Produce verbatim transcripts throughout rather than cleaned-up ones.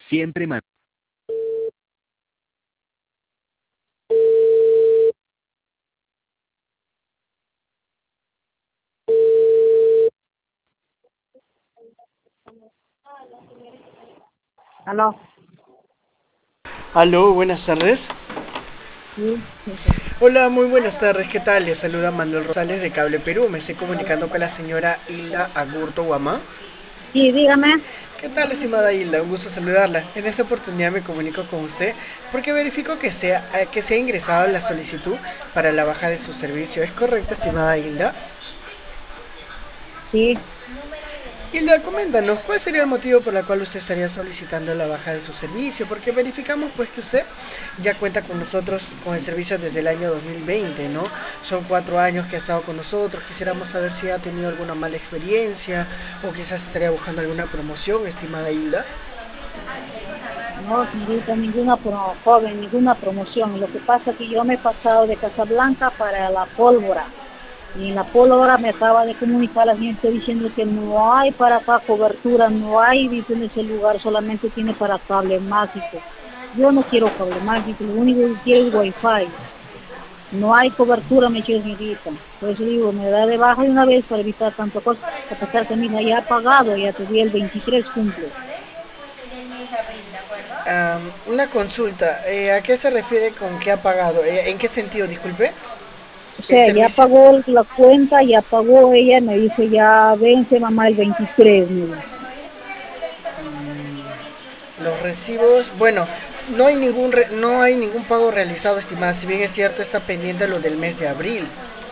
Siempre man. Aló. Aló, buenas tardes. Sí, Hola, muy buenas tardes, ¿qué tal? Les saluda Manuel Rosales de Cable Perú. Me estoy comunicando con la señora Hilda Agurto Guamá. sí, dígame. ¿Qué tal, estimada Hilda? Un gusto saludarla. En esta oportunidad me comunico con usted porque verifico que, sea, eh, que se ha ingresado la solicitud para la baja de su servicio. ¿Es correcto, estimada Hilda? Sí. Hilda, coméntanos, ¿cuál sería el motivo por el cual usted estaría solicitando la baja de su servicio? Porque verificamos pues que usted ya cuenta con nosotros con el servicio desde el año dos mil veinte, ¿no? Son cuatro años que ha estado con nosotros. Quisiéramos saber si ha tenido alguna mala experiencia o quizás estaría buscando alguna promoción, estimada Hilda. No, señorita, ninguna pro- joven, ninguna promoción. Lo que pasa es que yo me he pasado de Casablanca para La Pólvora. Y en La Pólvora me acaba de comunicar la gente diciendo que no hay para acá cobertura, no hay, dice en ese lugar, solamente tiene para cable mágico. Yo no quiero cable mágico, lo único que quiero es wifi. No hay cobertura, me dice señorita. Por eso digo, me da de baja de una vez para evitar tanto cosa. A pesar que mira, ya ha pagado, ya te di el veintitrés cumple. Am, una consulta, eh, ¿a qué se refiere con qué ha pagado? Eh, ¿En qué sentido, disculpe? O ¿El sea, ya servicio? pagó la cuenta, ya pagó ella, me dice, ya vence mamá el veintitrés, me dice. Los recibos, bueno, no hay ningún re- no hay ningún pago realizado, estimada. Si bien es cierto, está pendiente lo del mes de abril.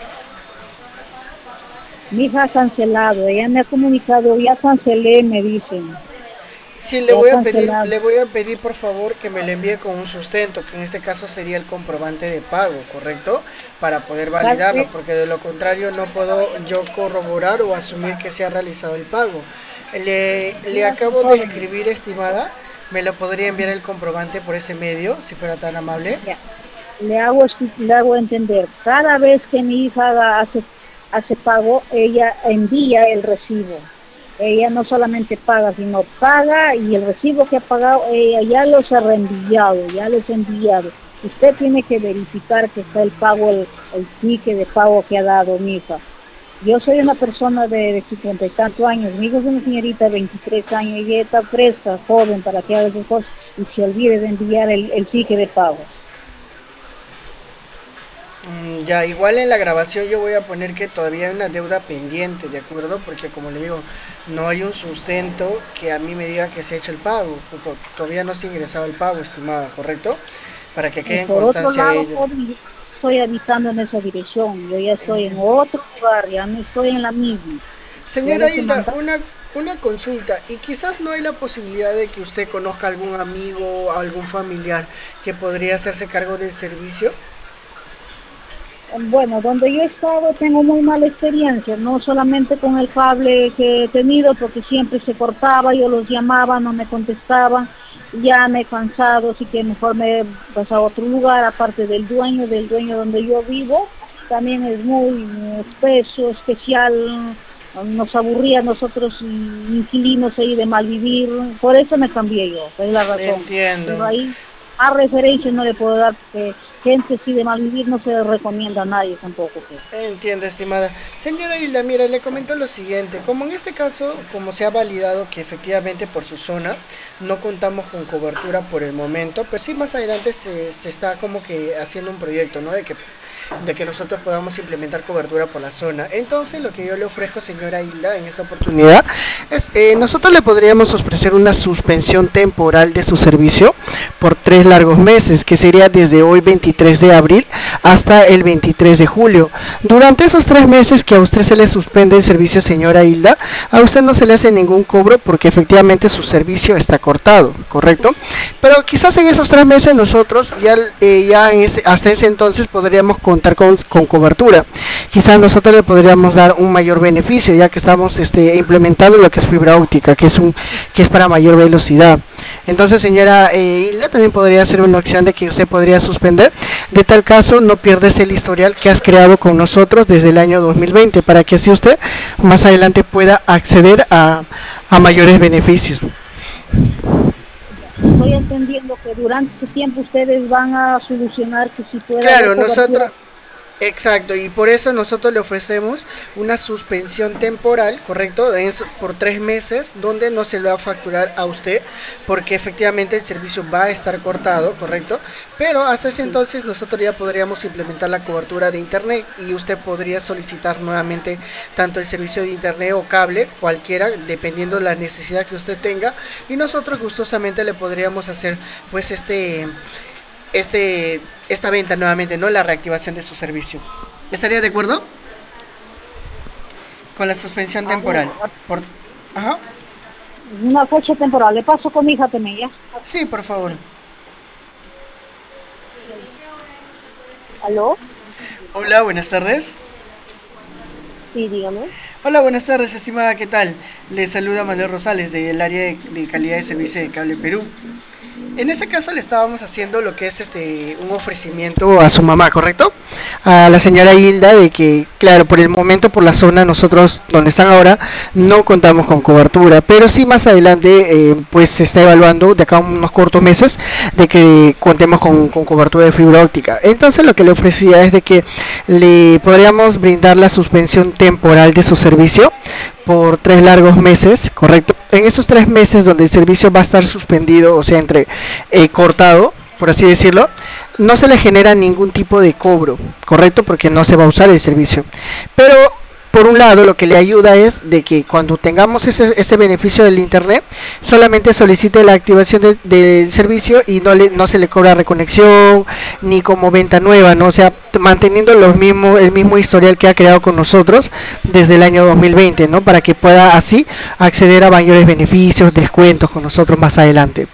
Mi hija ha cancelado, ella me ha comunicado, ya cancelé, me dicen, Sí, le ya voy a pedir, cancelado. le voy a pedir por favor que me lo envíe con un sustento, que en este caso sería el comprobante de pago, ¿correcto? Para poder ¿Sabe validarlo, qué? porque de lo contrario no puedo yo corroborar o asumir que se ha realizado el pago. Le, le Mira, acabo de joven, escribir, estimada. ¿Me lo podría enviar el comprobante por ese medio, si fuera tan amable? ya, le hago, escu- le hago entender, cada vez que mi hija haga- hace, hace pago, ella envía el recibo. Ella no solamente paga, sino paga y el recibo que ha pagado, ella ya los ha reenviado, ya los ha enviado. Usted tiene que verificar que está el pago, el, el ticket de pago que ha dado mi hija. Yo soy una persona de, de cincuenta y tantos años, mi hija es una señorita de veintitrés años, y ella está fresca, joven, para que haga esas cosas y se olvide de enviar el, el ticket de pago. Mm, ya, igual en la grabación yo voy a poner que todavía hay una deuda pendiente, ¿de acuerdo? Porque como le digo, no hay un sustento que a mí me diga que se ha hecho el pago, porque todavía no se ha ingresado el pago, estimada, ¿correcto? Para que Y quede en por otro constancia lado, ello. joven, yo estoy habitando en esa dirección, yo ya estoy en Entiendo. otro lugar, ya no estoy en la misma. Yo Señora les he Hilda, mandado. una, una consulta, y quizás no hay la posibilidad de que usted conozca algún amigo o algún familiar que podría hacerse cargo del servicio. Bueno, donde yo he estado tengo muy mala experiencia, no solamente con el cable que he tenido, porque siempre se cortaba, yo los llamaba, no me contestaban, ya me he cansado, así que mejor me he pasado a otro lugar, aparte del dueño, del dueño donde yo vivo, también es muy eh, espeso, especial, nos aburría a nosotros mm, inquilinos ahí de malvivir, por eso me cambié yo, es la razón, pero Entiendo. ahí a referencia no le puedo dar porque gente así de mal vivir no se le recomienda a nadie tampoco, pues. Entiendo, estimada. Señora Hilda, mira, le comento lo siguiente. Como en este caso, como se ha validado que efectivamente por su zona no contamos con cobertura por el momento, pero sí más adelante se, se está como que haciendo un proyecto, ¿no? De que, de que nosotros podamos implementar cobertura por la zona. Entonces, lo que yo le ofrezco, señora Hilda, en esta oportunidad, es, eh, nosotros le podríamos ofrecer una suspensión temporal de su servicio por tres largos meses, que sería desde hoy veintitrés de abril hasta el veintitrés de julio. Durante esos tres meses que a usted se le suspende el servicio, señora Hilda, a usted no se le hace ningún cobro porque efectivamente su servicio está cortado, ¿correcto? Pero quizás en esos tres meses nosotros ya, eh, ya en ese, hasta ese entonces podríamos contar con, con cobertura. Quizás nosotros le podríamos dar un mayor beneficio ya que estamos este, implementando lo que es fibra óptica, que es, un, que es para mayor velocidad. Entonces, señora eh, Hilda, también podría ser una opción de que usted podría suspender. De tal caso, no pierdes el historial que has creado con nosotros desde el año dos mil veinte, para que así usted más adelante pueda acceder a, a mayores beneficios. entendiendo que durante ese tiempo ustedes van a solucionar que si pueda haber Claro, nosotros, cobertura. exacto, y por eso nosotros le ofrecemos una suspensión temporal, ¿correcto? Es por tres meses, donde no se le va a facturar a usted, porque efectivamente el servicio va a estar cortado, ¿correcto? Pero hasta ese Sí. entonces nosotros ya podríamos implementar la cobertura de internet y usted podría solicitar nuevamente tanto el servicio de internet o cable, cualquiera, dependiendo de la necesidad que usted tenga, y nosotros gustosamente le podríamos hacer, pues, este este, esta venta nuevamente, ¿no? La reactivación de su servicio. ¿Estaría de acuerdo? Con la suspensión A ver, temporal. Por... Ajá. una fecha temporal. Le paso con mi hija también, ¿ya? Sí, por favor. ¿Aló? Hola, buenas tardes. Sí, dígame. Hola, buenas tardes, estimada, ¿qué tal? Le saluda Manuel Rosales del área de, de calidad de servicio de Cable Perú. En este caso le estábamos haciendo lo que es este un ofrecimiento a su mamá, ¿correcto? A la señora Hilda de que, claro, por el momento por la zona nosotros donde están ahora no contamos con cobertura, pero sí más adelante eh, pues se está evaluando de acá a unos cortos meses de que contemos con, con cobertura de fibra óptica. Entonces lo que le ofrecía es de que le podríamos brindar la suspensión temporal de su servicio por tres largos meses, ¿correcto? En esos tres meses donde el servicio va a estar suspendido, o sea, entre eh, cortado, por así decirlo, no se le genera ningún tipo de cobro, ¿correcto? Porque no se va a usar el servicio. Pero por un lado lo que le ayuda es de que cuando tengamos ese, ese beneficio del internet solamente solicite la activación de, del servicio y no le no se le cobra reconexión ni como venta nueva, no, o sea, manteniendo los mismos el mismo historial que ha creado con nosotros desde el año dos mil veinte, no, para que pueda así acceder a mayores beneficios, descuentos con nosotros más adelante.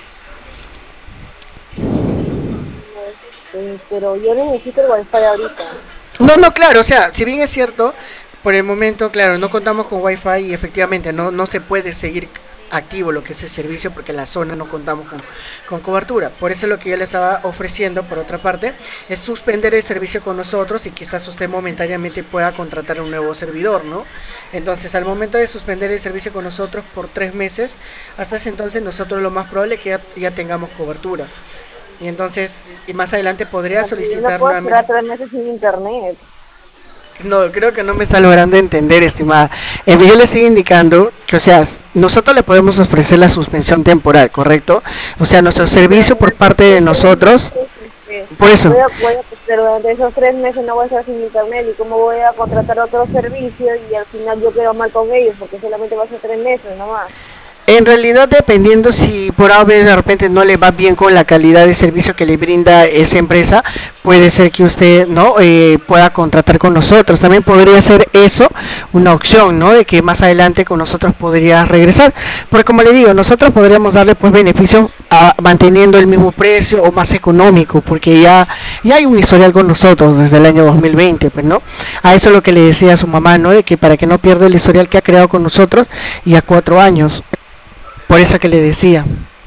Este, pero yo necesito el wifi ahorita. No, no, claro, o sea, si bien es cierto, por el momento, claro, no contamos con wifi y efectivamente no, no se puede seguir activo lo que es el servicio porque en la zona no contamos con, con cobertura. Por eso lo que yo le estaba ofreciendo, por otra parte, es suspender el servicio con nosotros y quizás usted momentáneamente pueda contratar un nuevo servidor, ¿no? Entonces, al momento de suspender el servicio con nosotros por tres meses, hasta ese entonces nosotros lo más probable es que ya, ya tengamos cobertura. Y entonces, y más adelante podría Porque yo no solicitar puedo nuevamente. esperar tres meses sin internet. No, creo que no me está logrando entender, estimada. Eh, yo le estoy indicando que, o sea, nosotros le podemos ofrecer la suspensión temporal, ¿correcto? O sea, nuestro Sí, pero servicio por durante parte de esos tres nosotros, meses, este, por eso. voy a, voy a, pero durante esos tres meses no voy a estar sin internet y cómo voy a contratar otro servicio y al final yo quedo mal con ellos porque solamente va a ser tres meses nomás. En realidad, dependiendo si por A vez de repente no le va bien con la calidad de servicio que le brinda esa empresa, puede ser que usted no eh, pueda contratar con nosotros. También podría ser eso una opción, ¿no? De que más adelante con nosotros podría regresar. Porque como le digo, nosotros podríamos darle pues beneficios a, manteniendo el mismo precio o más económico, porque ya, ya hay un historial con nosotros desde el año dos mil veinte, pues, ¿no? A eso es lo que le decía a su mamá, ¿no? De que para que no pierda el historial que ha creado con nosotros y a cuatro años. Por eso que le decía.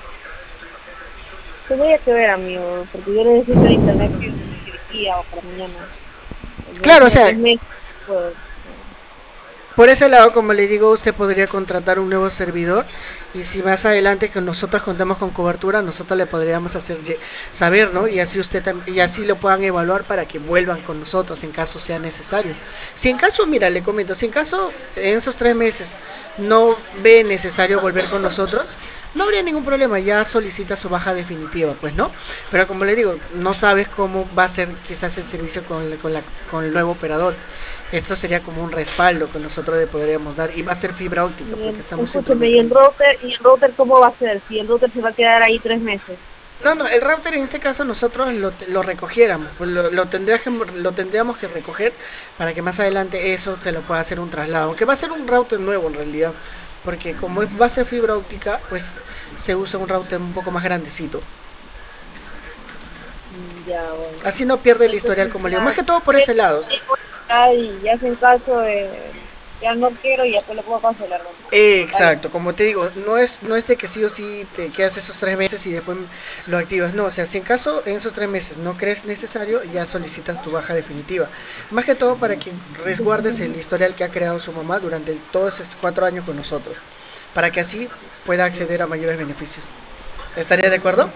Te voy a que ver, amigo, porque yo necesito el internet que día o para mañana. Claro, o Entonces, sea, tres meses, pues, por ese lado, como le digo, usted podría contratar un nuevo servidor y si más adelante que nosotros contamos con cobertura, nosotros le podríamos hacer saber, ¿no? Y así usted y así lo puedan evaluar para que vuelvan con nosotros en caso sea necesario. Si en caso, mira, le comento, si en caso en esos tres meses no ve necesario volver con nosotros, no habría ningún problema, ya solicita su baja definitiva, pues, ¿no? Pero como le digo, no sabes cómo va a ser quizás el servicio con, la, con, la, con el nuevo operador. Esto sería como un respaldo que nosotros le podríamos dar y va a ser fibra óptica porque bien, estamos escúcheme, ¿y el implementando. router, y el router cómo va a ser? Si el router se va a quedar ahí tres meses. No, no, el router en este caso nosotros lo, lo recogiéramos, pues lo, lo, tendría que, lo tendríamos que recoger para que más adelante eso se lo pueda hacer un traslado, aunque va a ser un router nuevo en realidad, porque como va a ser fibra óptica, pues se usa un router un poco más grandecito. Mm, ya, bueno. Así no pierde el historial, Entonces, como le digo, más ya, que todo por ese lado. ya, y ya sin caso de, ya no quiero y ya te lo puedo cancelar, ¿no? Vale. Exacto, como te digo, no es, no es de que sí o sí te quedas esos tres meses y después lo activas, no, o sea, si en caso en esos tres meses no crees necesario, ya solicitas tu baja definitiva. Más que todo para que resguardes el historial que ha creado su mamá durante todos estos cuatro años con nosotros, para que así pueda acceder a mayores beneficios. ¿Estaría de acuerdo?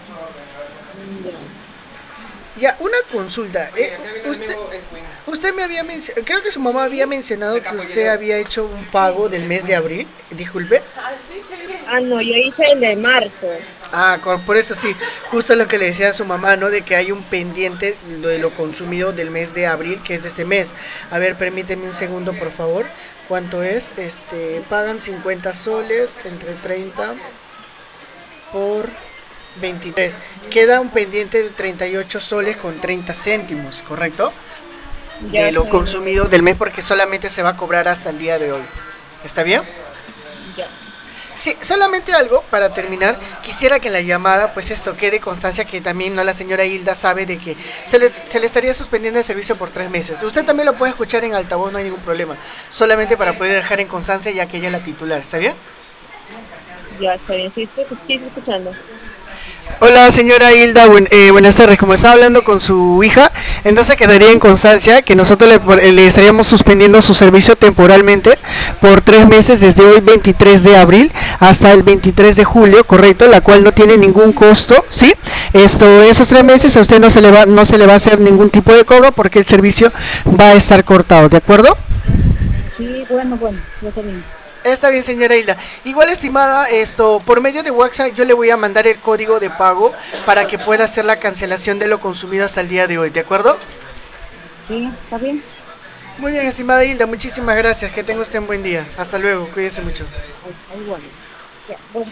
Ya, una consulta. Eh, usted, usted me había mencionado, creo que su mamá había mencionado que usted había hecho un pago del mes de abril. Disculpe. Ah, no, yo hice el de marzo. Ah, cor- por eso sí, justo lo que le decía a su mamá, ¿no? De que hay un pendiente de lo consumido del mes de abril, que es de este mes. A ver, permíteme un segundo, por favor. ¿Cuánto es? Este, pagan cincuenta soles entre treinta por veintitrés. Queda un pendiente de treinta y ocho soles con treinta céntimos, ¿correcto? Ya De lo sé, consumido del mes porque solamente se va a cobrar hasta el día de hoy. ¿Está bien? ya. Sí, solamente algo para terminar, quisiera que en la llamada pues esto quede constancia que también no la señora Hilda sabe de que se le, se le estaría suspendiendo el servicio por tres meses. Usted también lo puede escuchar en altavoz, no hay ningún problema, solamente para poder dejar en constancia ya que ella es la titular, ¿está bien? Ya, está bien, sí, estoy, sí, estoy escuchando. Hola señora Hilda, buen- eh, buenas tardes. Como estaba hablando con su hija, entonces quedaría en constancia que nosotros le, le estaríamos suspendiendo su servicio temporalmente por tres meses desde hoy veintitrés de abril hasta el veintitrés de julio, correcto, la cual no tiene ningún costo, ¿sí? Esto, esos tres meses a usted no se le va, no se le va a hacer ningún tipo de cobro porque el servicio va a estar cortado, ¿de acuerdo? Sí, bueno, bueno, ya está bien. Está bien, señora Hilda. Igual, estimada, esto, por medio de WhatsApp yo le voy a mandar el código de pago para que pueda hacer la cancelación de lo consumido hasta el día de hoy, ¿de acuerdo? Sí, está bien. Muy bien, estimada Hilda, muchísimas gracias. Que tenga usted un buen día. Hasta luego, cuídese mucho. Ahí, ahí, bueno. Ya, bueno.